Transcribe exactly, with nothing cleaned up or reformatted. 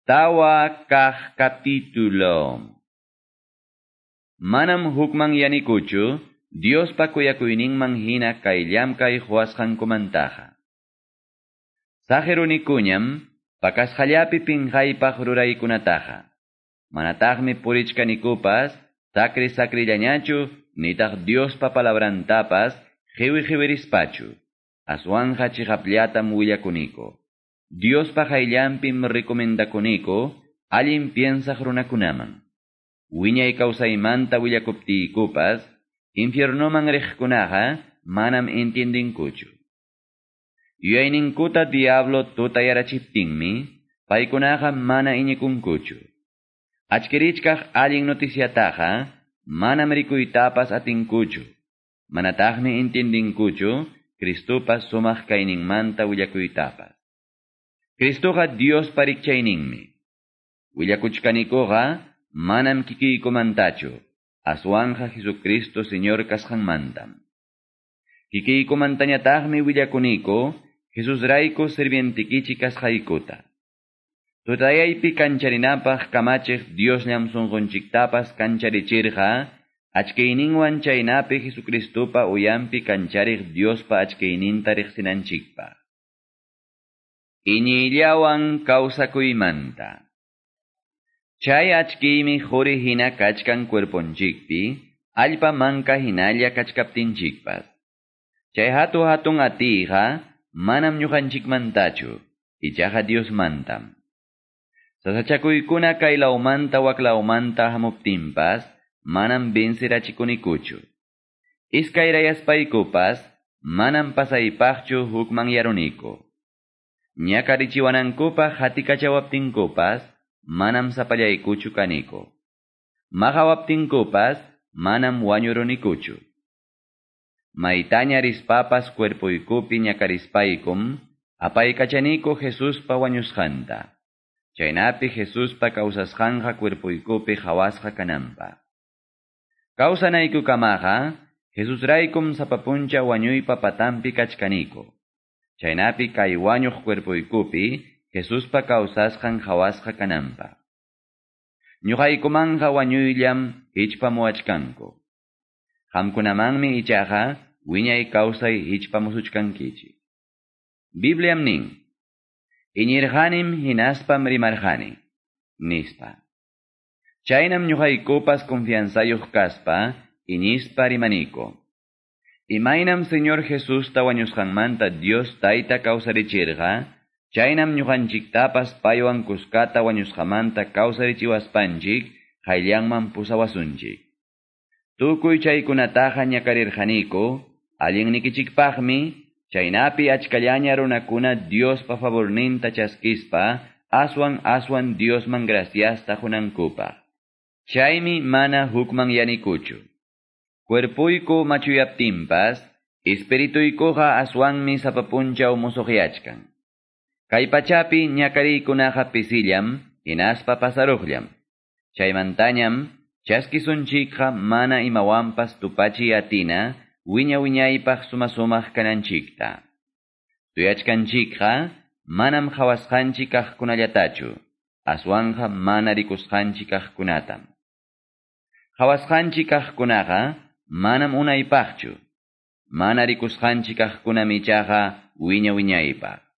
Tawa kah capítulo. Manam hukman yanikuchu, Dios pa kuyakuyning manghina kayllam kay huasqan kumantaja. Sajerunikuñam, pakashallapi pinqaypaq ruraykunataja. Manataqmi purichkanikupas, sakri sakrillañachu, nitaq Dios pa palabrantapas, jiwi jiwirispachu. Aswanja chiqaplatam willakuniko. Dios pa qayllanpim recomendakuniko, allin piensaq runakunaman. Wiñay kawsaymanta willakuptiykupas, infiernoman riqkunaqa, manam entiendinkuchu. Yuyayninkuta diablo tutayarachiptinmi, paykunaqa mana iñikunkuchu. Achkirichkaq allin noticiataqa, manam rikuytapas atinkuchu. Manataqmi entiendinkuchu, Cristupas sumaq kayninmanta willakuytapas. Cristoqa Dios parikchayninmi. Willakuchkanikuqa, manam kikiykumantachu, aswanja Jesucristo Señor kasqanmantam. Kikiykumantañataqmi willakuniko, Jesus rayku sirvientikichi kasqaykuta. Tutayaypi kancharinapaq kamachiq Dios ñam sunqunchiktapas kancharichirqa, achkayninwan chaynapi Jesucristupa uyampi kanchariq Diospa achkayninta riqsinanchikpa. Iñillawan kawsakuymanta. Chay achkiymi juri hina kachkan cuerponchikpi, allpa manka hinalla kachkaptinchikpas. Chay hatu hatun atiqa, manam ñuqanchikmantachu, ichaqa Dios mantam. Sasachakuykuna kaylaumanta waklaumanta hamuptinpas, manam binsirachikunikuchu. Iskayrayaspaikupas, manam pasaypaqchu hukman yaruniko. Ñakarichiwanankupa hatikachawaptinkupas, manam sapallaykuchu kaniko. Mahawaptinkupas, manam wañurunikuchu. Maytaña rispapas cuerpuykupi ñakarispaykum, apaykachaniko Jesuspa wañusqanta. Chaynapi Jesuspa kawsasqanja cuerpuykupi hawasqa kananpa. Kawsanaykukamaqa, Jesus raykum sapapuncha wañuypa patampi kachkaniko. Chaynapi kay wañuq cuerpuykupi, Jesuspa kawsasqan hawasqa kananpa. Ñuqaykumanja wañuyllam hichpamuachkanku. Qamkunamanmi ichaqa, wiñay kawsay hichpamusuchkankichi. Bibliam nin, iñirqanim hinaspam rimarqani, nispa. Chaynam ñuqaykupas confianzayuq kaspa, iñispa rimaniko. Imaynam Señor Jesusta wañusqanmanta Dios tayta kawsarichirqa, chaynam ñuqanchiktapas paywan kuskata wañusqamanta kawsarichiwaspanchik, qayllanman pusawasunchik. Tukuy chaykunataqa ñakarirqaniko, allinnikichikpaqmi, chaynapi achkallaña runakuna Dios pa favorninta chaskispa, aswan aswan Diosman graciasta hunankupaq. Chaymi mana hukman yanikuchu. Cuerpuyku machuyaptinpas, espirituykuqa aswanmi sapapunchaw musuqyachkan. Kay pachapi ñakariykunaqa pisillam, hinaspa pasaruqllam. Chaymantañam, chaskisunchikqa mana imawanpas tupachi atina, wiña wiñaypaq sumasumaq kananchikta. Tuyachkanchikqa, manam hawasqanchik kaqkunallatachu, aswanja mana rikusqanchik kaqkunatam. Hawasqanchik kaqkunaqa, manam unaypaqchu, mana rikusqanchik kaqkunamichaqa wiña wiñaypaq.